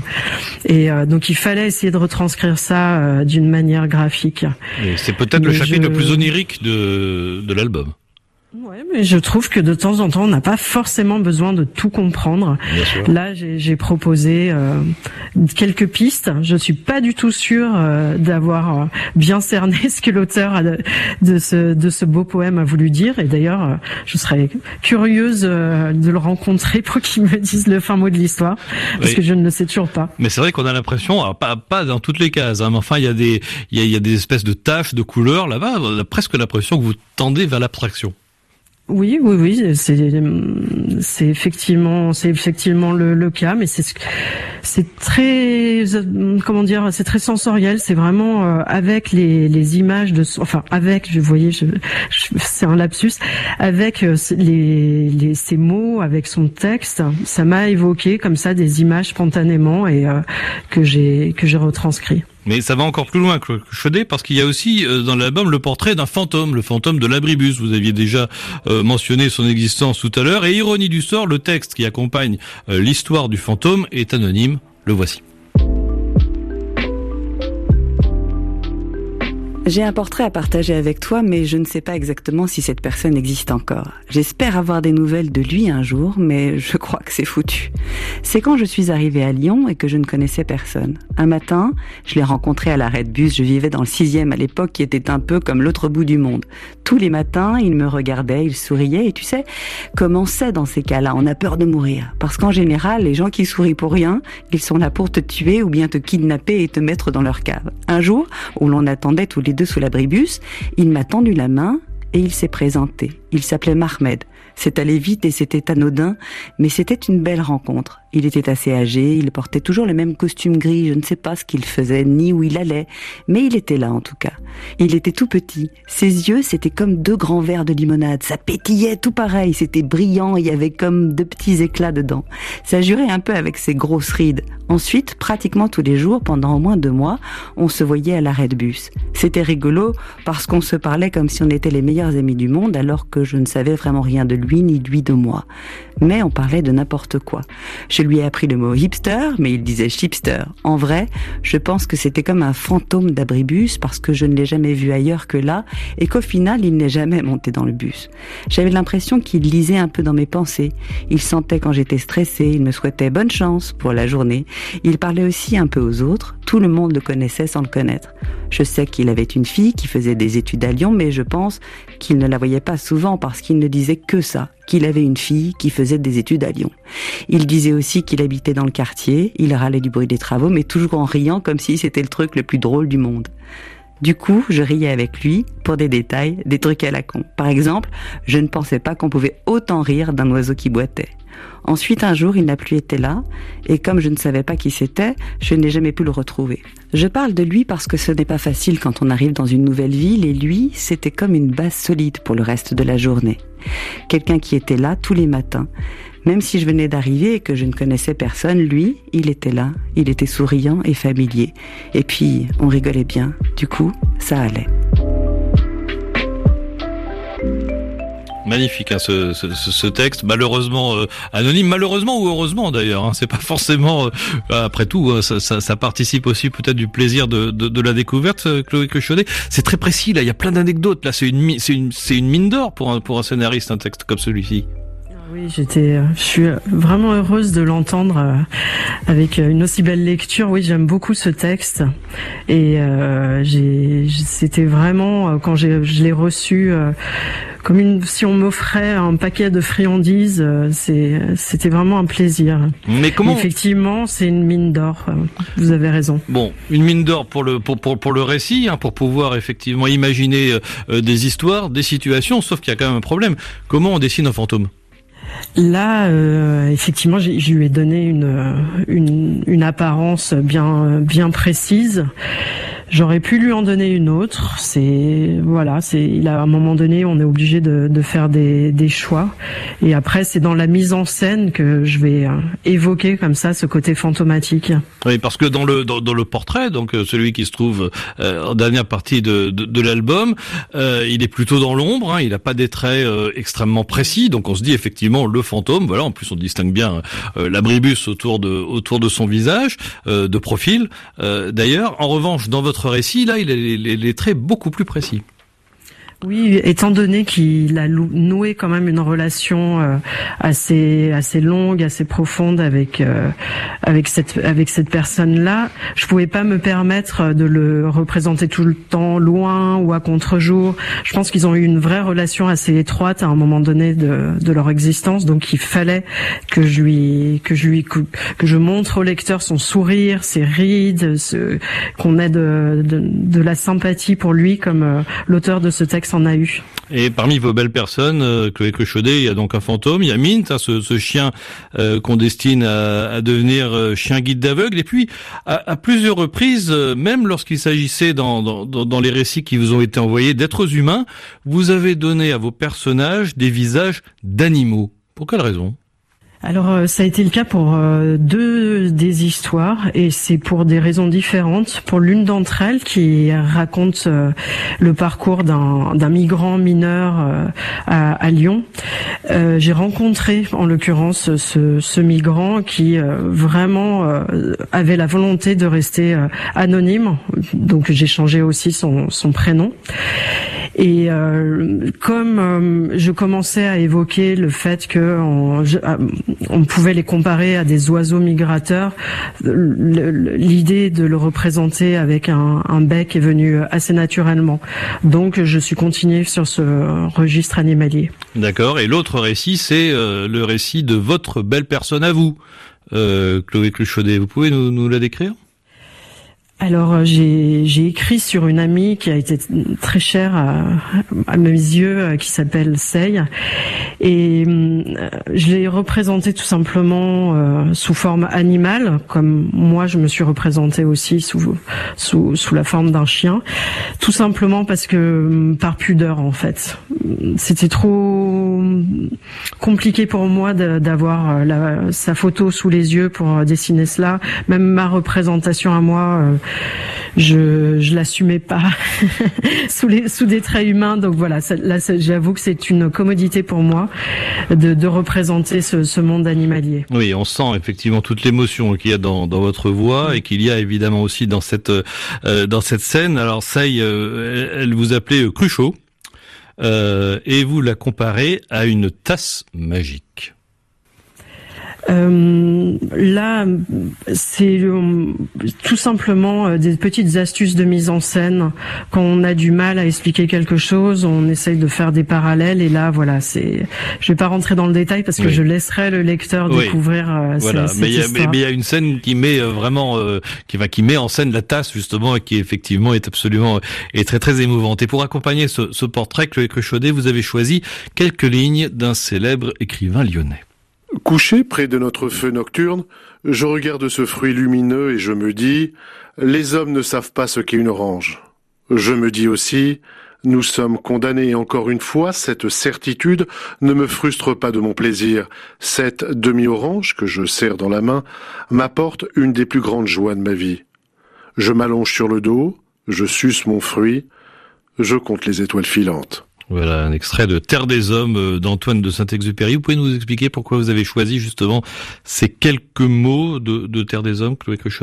Et euh, donc, il fallait essayer de retranscrire ça euh, d'une manière graphique. Et c'est peut-être mais le chapitre je... le plus onirique de de l'album. Ouais, mais je trouve que de temps en temps, on n'a pas forcément besoin de tout comprendre. Là, j'ai, j'ai proposé euh, quelques pistes. Je suis pas du tout sûre euh, d'avoir euh, bien cerné ce que l'auteur a de, de ce de ce beau poème a voulu dire. Et d'ailleurs, euh, je serais curieuse euh, de le rencontrer pour qu'il me dise le fin mot de l'histoire, parce oui. que je ne le sais toujours pas. Mais c'est vrai qu'on a l'impression, alors pas pas dans toutes les cases, hein, mais enfin, il y a des il y a, il y a des espèces de taches de couleurs là-bas. On a presque l'impression que vous tendez vers l'abstraction. Oui, oui, oui, c'est c'est effectivement c'est effectivement le, le cas, mais c'est c'est très comment dire, c'est très sensoriel. C'est vraiment euh, avec les les images de, enfin avec, vous voyez, je, je, c'est un lapsus, avec euh, les les ces mots, avec son texte, ça m'a évoqué comme ça des images spontanément et euh, que j'ai que j'ai retranscrit. Mais ça va encore plus loin que Chaudet, parce qu'il y a aussi euh, dans l'album le portrait d'un fantôme, le fantôme de l'abribus. Vous aviez déjà euh, mentionné son existence tout à l'heure. Et ironie du sort, le texte qui accompagne euh, l'histoire du fantôme est anonyme. Le voici. J'ai un portrait à partager avec toi, mais je ne sais pas exactement si cette personne existe encore. J'espère avoir des nouvelles de lui un jour, mais je crois que c'est foutu. C'est quand je suis arrivée à Lyon et que je ne connaissais personne. Un matin, je l'ai rencontré à l'arrêt de bus. Je vivais dans le sixième à l'époque, qui était un peu comme l'autre bout du monde. Tous les matins, il me regardait, il souriait, et tu sais, comment c'est dans ces cas-là, on a peur de mourir. Parce qu'en général, les gens qui sourient pour rien, ils sont là pour te tuer ou bien te kidnapper et te mettre dans leur cave. Un jour, où l'on attendait tous les deux sous l'abribus, il m'a tendu la main et il s'est présenté. Il s'appelait Mahmed. C'est allé vite et c'était anodin, mais c'était une belle rencontre. Il était assez âgé, il portait toujours le même costume gris, je ne sais pas ce qu'il faisait, ni où il allait, mais il était là en tout cas. Il était tout petit, ses yeux c'était comme deux grands verres de limonade, ça pétillait tout pareil, c'était brillant, il y avait comme deux petits éclats dedans. Ça jurait un peu avec ses grosses rides. Ensuite, pratiquement tous les jours, pendant au moins deux mois, on se voyait à l'arrêt de bus. C'était rigolo parce qu'on se parlait comme si on était les meilleurs amis du monde alors que je ne savais vraiment rien de lui ni lui de moi. Mais on parlait de n'importe quoi. Je lui ai appris le mot hipster, mais il disait chipster. En vrai, je pense que c'était comme un fantôme d'abribus parce que je ne l'ai jamais vu ailleurs que là et qu'au final, il n'est jamais monté dans le bus. J'avais l'impression qu'il lisait un peu dans mes pensées. Il sentait quand j'étais stressée, il me souhaitait bonne chance pour la journée. Il parlait aussi un peu aux autres. Tout le monde le connaissait sans le connaître. Je sais qu'il avait une fille qui faisait des études à Lyon, mais je pense qu'il ne la voyait pas souvent parce qu'il ne disait que ça, qu'il avait une fille qui faisait des études à Lyon. Il disait aussi qu'il habitait dans le quartier, il râlait du bruit des travaux, mais toujours en riant comme si c'était le truc le plus drôle du monde. Du coup, je riais avec lui pour des détails, des trucs à la con. Par exemple, je ne pensais pas qu'on pouvait autant rire d'un oiseau qui boitait. Ensuite, un jour, il n'a plus été là, et comme je ne savais pas qui c'était, je n'ai jamais pu le retrouver. Je parle de lui parce que ce n'est pas facile quand on arrive dans une nouvelle ville, et lui, c'était comme une base solide pour le reste de la journée. Quelqu'un qui était là tous les matins. Même si je venais d'arriver et que je ne connaissais personne, lui, il était là, il était souriant et familier. Et puis, on rigolait bien, du coup, ça allait. Magnifique hein, ce, ce, ce texte, malheureusement euh, anonyme, malheureusement ou heureusement d'ailleurs. Hein, c'est pas forcément. Euh, après tout, euh, ça, ça, ça participe aussi peut-être du plaisir de, de, de la découverte. Euh, Chloé Chaudet, c'est très précis là. Il y a plein d'anecdotes là. C'est une, c'est une, c'est une mine d'or pour un pour un scénariste un texte comme celui-ci. Oui, j'étais, je suis vraiment heureuse de l'entendre avec une aussi belle lecture. Oui, j'aime beaucoup ce texte et euh, j'ai, c'était vraiment quand j'ai, je l'ai reçu euh, comme une, si on m'offrait un paquet de friandises, c'est, c'était vraiment un plaisir. Mais comment Effectivement, c'est une mine d'or. Vous avez raison. Bon, une mine d'or pour le pour pour pour le récit, hein, pour pouvoir effectivement imaginer euh, des histoires, des situations. Sauf qu'il y a quand même un problème. Comment on dessine un fantôme ? Là, euh, effectivement, j'ai, je lui ai donné une, une, une apparence bien, bien précise. J'aurais pu lui en donner une autre. C'est voilà, c'est il a à un moment donné, on est obligé de, de faire des, des choix. Et après, c'est dans la mise en scène que je vais évoquer comme ça ce côté fantomatique. Oui, parce que dans le dans, dans le portrait, donc celui qui se trouve euh, en dernière partie de de, de l'album, euh, il est plutôt dans l'ombre. Hein, il n'a pas des traits euh, extrêmement précis. Donc on se dit effectivement le fantôme. Voilà. En plus, on distingue bien euh, l'abribus autour de autour de son visage, euh, de profil. Euh, d'ailleurs, en revanche, dans votre récit, là, il a les, les, les traits beaucoup plus précis. Oui, étant donné qu'il a noué quand même une relation euh, assez assez longue, assez profonde avec euh, avec cette avec cette personne-là, je pouvais pas me permettre de le représenter tout le temps loin ou à contre-jour. Je pense qu'ils ont eu une vraie relation assez étroite à un moment donné de de leur existence, donc il fallait que je lui que je lui que je montre au lecteur son sourire, ses rides, ce, qu'on ait de, de de la sympathie pour lui, comme euh, l'auteur de ce texte Alex en a eu. Et parmi vos belles personnes, euh, Chloé Cruchaudet, il y a donc un fantôme, il y a Mint, hein, ce, ce chien euh, qu'on destine à, à devenir euh, chien guide d'aveugle. Et puis, à, à plusieurs reprises, euh, même lorsqu'il s'agissait dans, dans, dans les récits qui vous ont été envoyés d'êtres humains, vous avez donné à vos personnages des visages d'animaux. Pour quelle raison ? Alors euh, ça a été le cas pour euh, deux des histoires et c'est pour des raisons différentes. Pour l'une d'entre elles qui raconte euh, le parcours d'un, d'un migrant mineur euh, à, à Lyon, euh, j'ai rencontré en l'occurrence ce, ce migrant qui euh, vraiment euh, avait la volonté de rester euh, anonyme. Donc j'ai changé aussi son, son prénom. Et euh, comme euh, je commençais à évoquer le fait que on, je, on pouvait les comparer à des oiseaux migrateurs, l'idée de le représenter avec un, un bec est venue assez naturellement. Donc je suis continuée sur ce registre animalier. D'accord. Et l'autre récit, c'est euh, le récit de votre belle personne à vous, euh, Chloé Cruchaudet. Vous pouvez nous, nous la décrire ? Alors j'ai j'ai écrit sur une amie qui a été très chère à, à mes yeux, qui s'appelle Sey, et euh, je l'ai représentée tout simplement euh, sous forme animale, comme moi je me suis représentée aussi sous sous sous la forme d'un chien, tout simplement parce que par pudeur en fait, c'était trop compliqué pour moi de, d'avoir la, sa photo sous les yeux pour dessiner cela, même ma représentation à moi. Euh, je je l'assumais pas sous les sous des traits humains, donc voilà, ça, là ça, j'avoue que c'est une commodité pour moi de de représenter ce ce monde animalier. Oui, on sent effectivement toute l'émotion qu'il y a dans dans votre voix et qu'il y a évidemment aussi dans cette euh, dans cette scène. Alors ça, euh, elle vous appelait euh, Cruchot euh, et vous la comparez à une tasse magique. Euh, là, c'est euh, tout simplement euh, des petites astuces de mise en scène. Quand on a du mal à expliquer quelque chose, on essaye de faire des parallèles. Et là, voilà, c'est. Je vais pas rentrer dans le détail parce que oui. je laisserai le lecteur oui. découvrir. Euh, voilà, cette, mais cette il y a, histoire. mais il y a une scène qui met euh, vraiment, euh, qui va, qui met en scène la tasse justement et qui effectivement est absolument euh, est très très émouvante. Et pour accompagner ce, ce portrait, Chloé Cruchaudet, vous avez choisi quelques lignes d'un célèbre écrivain lyonnais. Couché près de notre feu nocturne, je regarde ce fruit lumineux et je me dis, les hommes ne savent pas ce qu'est une orange. Je me dis aussi, nous sommes condamnés et encore une fois, cette certitude ne me frustre pas de mon plaisir. Cette demi-orange que je serre dans la main m'apporte une des plus grandes joies de ma vie. Je m'allonge sur le dos, je suce mon fruit, je compte les étoiles filantes. Voilà, un extrait de Terre des Hommes d'Antoine de Saint-Exupéry. Vous pouvez nous expliquer pourquoi vous avez choisi justement ces quelques mots de, de Terre des Hommes, Chloé Cruchaudet ?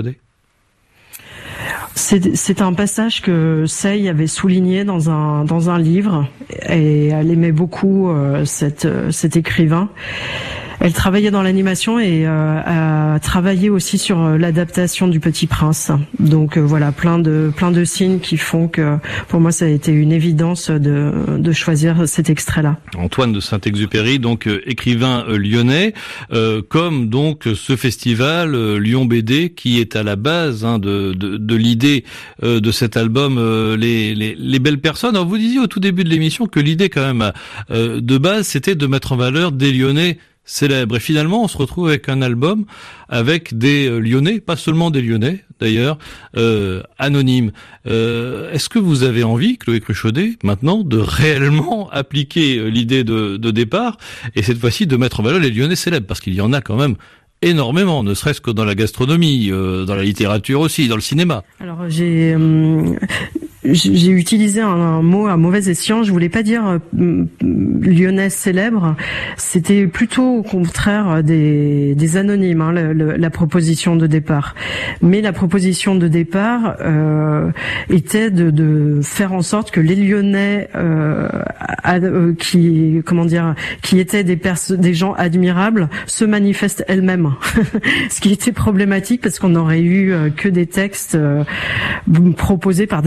C'est, c'est un passage que Sey avait souligné dans un dans un livre et elle aimait beaucoup euh, cette, cet écrivain. Elle travaillait dans l'animation et euh, a travaillé aussi sur l'adaptation du Petit Prince. Donc euh, voilà, plein de plein de signes qui font que pour moi ça a été une évidence de de choisir cet extrait-là. Antoine de Saint-Exupéry, donc euh, écrivain euh, lyonnais, euh, comme donc ce festival euh, Lyon B D qui est à la base hein, de, de de l'idée euh, de cet album euh, les, les les belles personnes. Alors vous disiez au tout début de l'émission que l'idée quand même euh, de base c'était de mettre en valeur des Lyonnais célèbre. Et finalement, on se retrouve avec un album avec des euh, Lyonnais, pas seulement des Lyonnais d'ailleurs, euh, anonymes. Euh, est-ce que vous avez envie, Chloé Cruchaudet, maintenant de réellement appliquer euh, l'idée de, de départ et cette fois-ci de mettre en valeur les Lyonnais célèbres, parce qu'il y en a quand même énormément, ne serait-ce que dans la gastronomie, euh, dans la littérature aussi, dans le cinéma. Alors j'ai euh, j'ai utilisé un, un mot à mauvais escient. Je voulais pas dire euh, lyonnais célèbre. C'était plutôt au contraire des, des anonymes. Hein, la, la, la proposition de départ. Mais la proposition de départ euh, était de, de faire en sorte que les Lyonnais euh, à, euh, qui comment dire qui étaient des pers- des gens admirables se manifestent elles-mêmes. Ce qui était problématique parce qu'on n'aurait eu euh, que des textes euh, proposés par des gens assez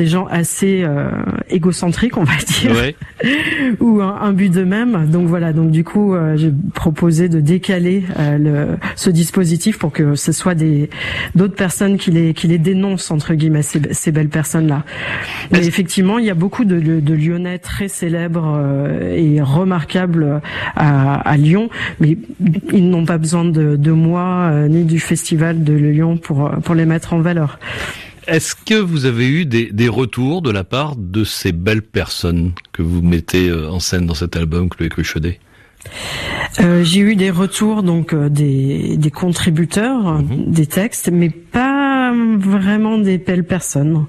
assez euh, égocentriques, on va dire, ouais. ou un, un but d'eux-mêmes. Donc voilà, donc du coup, euh, j'ai proposé de décaler euh, le, ce dispositif pour que ce soit des d'autres personnes qui les qui les dénoncent entre guillemets ces, ces belles personnes-là. Mais effectivement, il y a beaucoup de, de, de Lyonnais très célèbres euh, et remarquables à, à Lyon, mais ils n'ont pas besoin de, de moi euh, ni du festival de Lyon pour pour les mettre en valeur. Est-ce que vous avez eu des, des retours de la part de ces belles personnes que vous mettez en scène dans cet album, Chloé Cruchaudet ? Euh, j'ai eu des retours donc euh, des, des contributeurs, mmh. des textes, mais pas vraiment des belles personnes.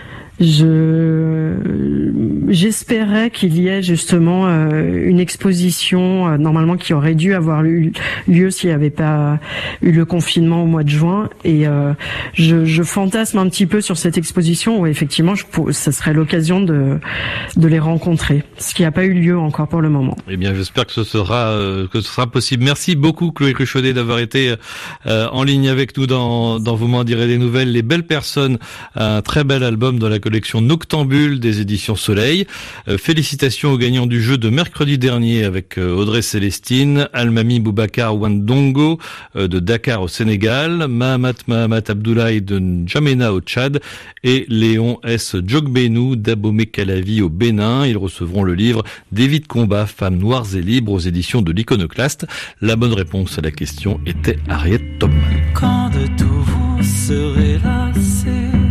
Je j'espérais qu'il y ait justement euh, une exposition euh, normalement qui aurait dû avoir eu lieu s'il n'y avait pas eu le confinement au mois de juin, et euh, je, je fantasme un petit peu sur cette exposition où effectivement je, ça serait l'occasion de de les rencontrer, ce qui n'a pas eu lieu encore pour le moment. Eh bien, j'espère que ce sera euh, que ce sera possible. Merci beaucoup Chloé Cruchaudet d'avoir été euh, en ligne avec nous dans dans Vous m'en direz des nouvelles. Les belles personnes, un très bel album dans la collection Noctambule des éditions Soleil. Euh, félicitations aux gagnants du jeu de mercredi dernier avec euh, Audrey Célestine, Almami Boubacar Wandongo euh, de Dakar au Sénégal, Mahamat Mahamat Abdoulaye de N'Djamena au Tchad et Léon S. Djogbenou d'Abomey Calavi au Bénin. Ils recevront le livre Des vies de combat, femmes noires et libres aux éditions de l'Iconoclaste. La bonne réponse à la question était Harriet Tubman. Quand de tout vous serez lassés,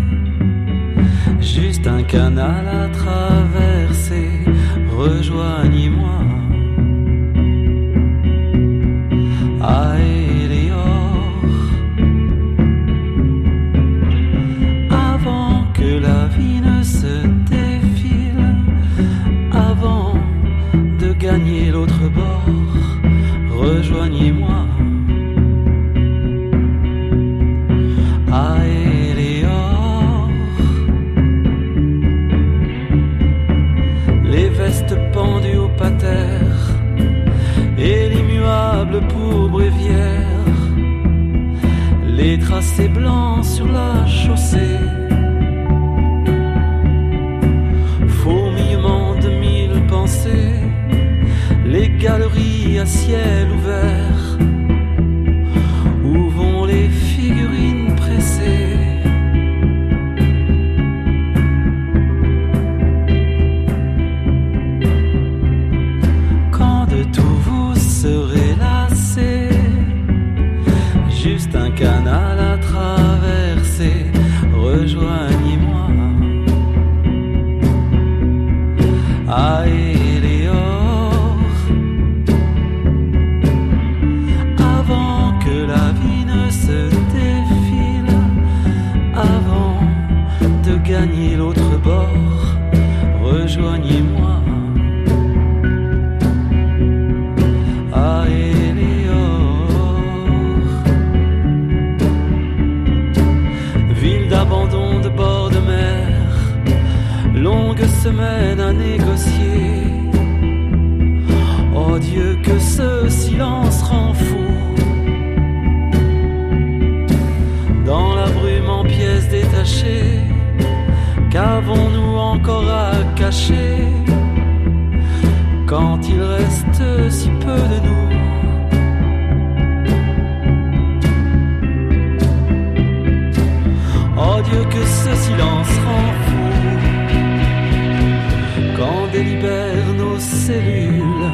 juste un canal à traverser, rejoignez-moi à Éléor, avant que la vie ne se défile, avant de gagner l'autre bord, rejoignez-moi à Éléor. Les vestes pendues au pater et l'immuable pour bréviaire, les tracés blancs sur la chaussée, fourmillement de mille pensées, les galeries à ciel ouvert, où vont les figurines pressées. Serez lassé, juste un canal à traverser, rejoignez-moi à Éléor, avant que la vie ne se défile, avant de gagner l'autre bord, rejoignez-moi à Éléor. Ville d'abandon de bord de mer, longue semaine à négocier. Oh Dieu, que ce silence rend fou. Dans la brume en pièces détachées, qu'avons-nous encore à cacher quand il reste si peu de nous? Oh Dieu, que ce silence rend fou quand délibèrent nos cellules,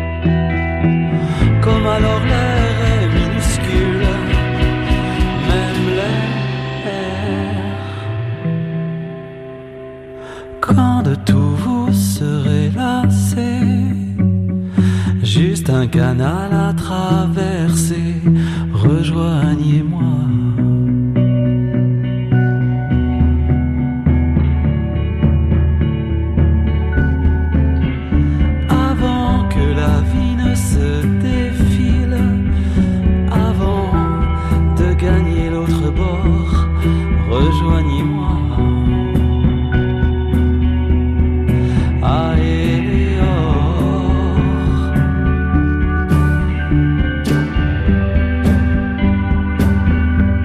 comme alors l'air est minuscule, même l'air. Quand de tout vous serez lassé, juste un canal à traverser, rejoignez-moi. Avant que la vie ne se défile, avant de gagner l'autre bord, rejoignez-moi. À Éléor.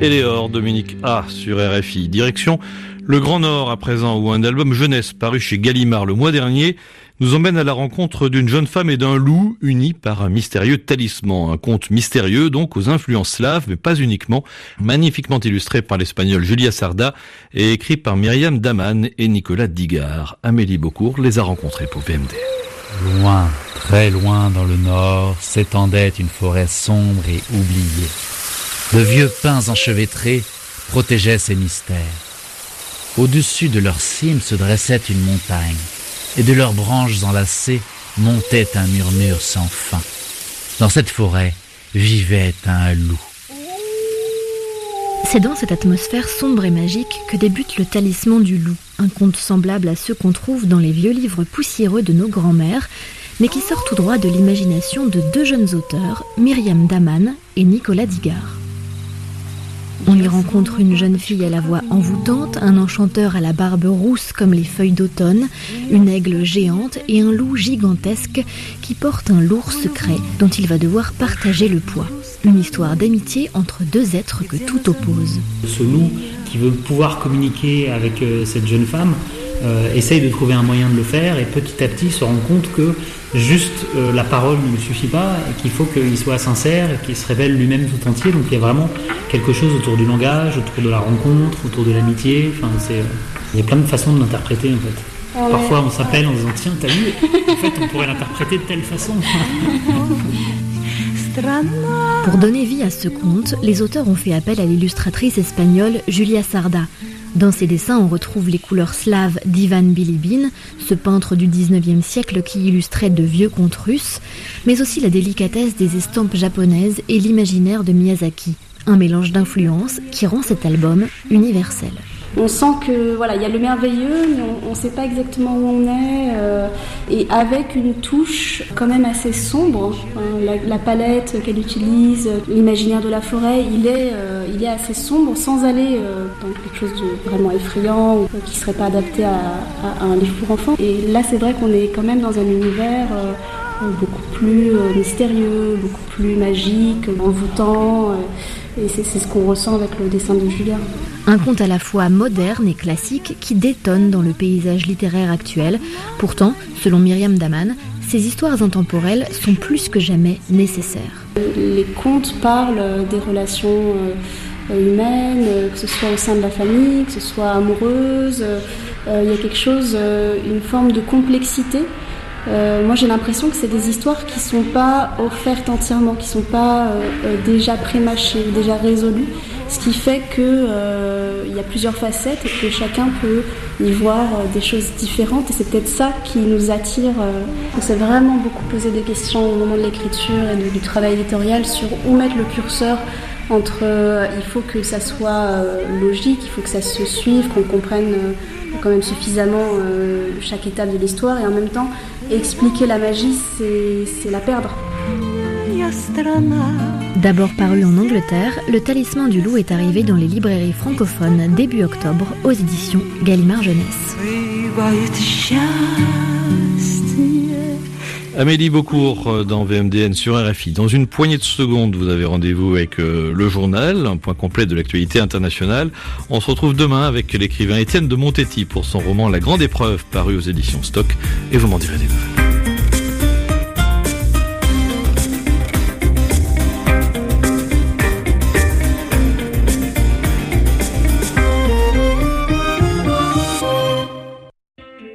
Éléor, Dominique A sur R F I. Direction le Grand Nord à présent, où un album jeunesse paru chez Gallimard le mois dernier nous emmène à la rencontre d'une jeune femme et d'un loup unis par un mystérieux talisman. Un conte mystérieux donc aux influences slaves, mais pas uniquement. Magnifiquement illustré par l'espagnol Julia Sarda et écrit par Myriam Daman et Nicolas Digard. Amélie Beaucourt les a rencontrés pour V M D. Loin, très loin dans le nord, s'étendait une forêt sombre et oubliée. De vieux pins enchevêtrés protégeaient ces mystères. Au-dessus de leur cime se dressait une montagne, et de leurs branches enlacées montait un murmure sans fin. Dans cette forêt vivait un loup. C'est dans cette atmosphère sombre et magique que débute le Talisman du loup, un conte semblable à ceux qu'on trouve dans les vieux livres poussiéreux de nos grands-mères, mais qui sort tout droit de l'imagination de deux jeunes auteurs, Myriam Daman et Nicolas Digard. On y rencontre une jeune fille à la voix envoûtante, un enchanteur à la barbe rousse comme les feuilles d'automne, une aigle géante et un loup gigantesque qui porte un lourd secret dont il va devoir partager le poids. Une histoire d'amitié entre deux êtres que tout oppose. Ce loup qui veut pouvoir communiquer avec euh, cette jeune femme euh, essaye de trouver un moyen de le faire et petit à petit se rend compte que juste euh, la parole ne lui suffit pas et qu'il faut qu'il soit sincère et qu'il se révèle lui-même tout entier. Donc il y a vraiment quelque chose autour du langage, autour de la rencontre, autour de l'amitié. Enfin, c'est, euh, il y a plein de façons de l'interpréter en fait. Ah ouais. Parfois on s'appelle en disant tiens t'as vu, en fait on pourrait l'interpréter de telle façon. Pour donner vie à ce conte, les auteurs ont fait appel à l'illustratrice espagnole Julia Sarda. Dans ses dessins, on retrouve les couleurs slaves d'Ivan Bilibin, ce peintre du dix-neuvième siècle qui illustrait de vieux contes russes, mais aussi la délicatesse des estampes japonaises et l'imaginaire de Miyazaki. Un mélange d'influences qui rend cet album universel. On sent que voilà, il y a le merveilleux, mais on ne sait pas exactement où on est, euh, et avec une touche quand même assez sombre. Hein, la, la palette qu'elle utilise, l'imaginaire de la forêt, il est, euh, il est assez sombre, sans aller euh, dans quelque chose de vraiment effrayant ou qui serait pas adapté à, à, à un livre pour enfants. Et là, c'est vrai qu'on est quand même dans un univers euh, beaucoup plus euh, mystérieux, beaucoup plus magique, envoûtant. Euh, Et c'est, c'est ce qu'on ressent avec le dessin de Julia. Un conte à la fois moderne et classique qui détonne dans le paysage littéraire actuel. Pourtant, selon Myriam Daman, ces histoires intemporelles sont plus que jamais nécessaires. Les contes parlent des relations humaines, que ce soit au sein de la famille, que ce soit amoureuse. Il y a quelque chose, une forme de complexité. Euh, moi j'ai l'impression que c'est des histoires qui sont pas offertes entièrement, qui sont pas euh, euh, déjà pré-mâchées, déjà résolues, ce qui fait que euh, il y a plusieurs facettes et que chacun peut y voir euh, des choses différentes et c'est peut-être ça qui nous attire. Euh. On s'est vraiment beaucoup posé des questions au moment de l'écriture et de, du travail éditorial sur où mettre le curseur entre euh, il faut que ça soit euh, logique, il faut que ça se suive, qu'on comprenne euh, quand même suffisamment euh, chaque étape de l'histoire et en même temps expliquer la magie, c'est, c'est la perdre. D'abord paru en Angleterre, le Talisman du loup est arrivé dans les librairies francophones début octobre aux éditions Gallimard Jeunesse. Amélie Beaucourt dans V M D N sur R F I. Dans une poignée de secondes, vous avez rendez-vous avec euh, le journal, un point complet de l'actualité internationale. On se retrouve demain avec l'écrivain Étienne de Montetti pour son roman La Grande Épreuve, paru aux éditions Stock, et vous m'en direz des nouvelles.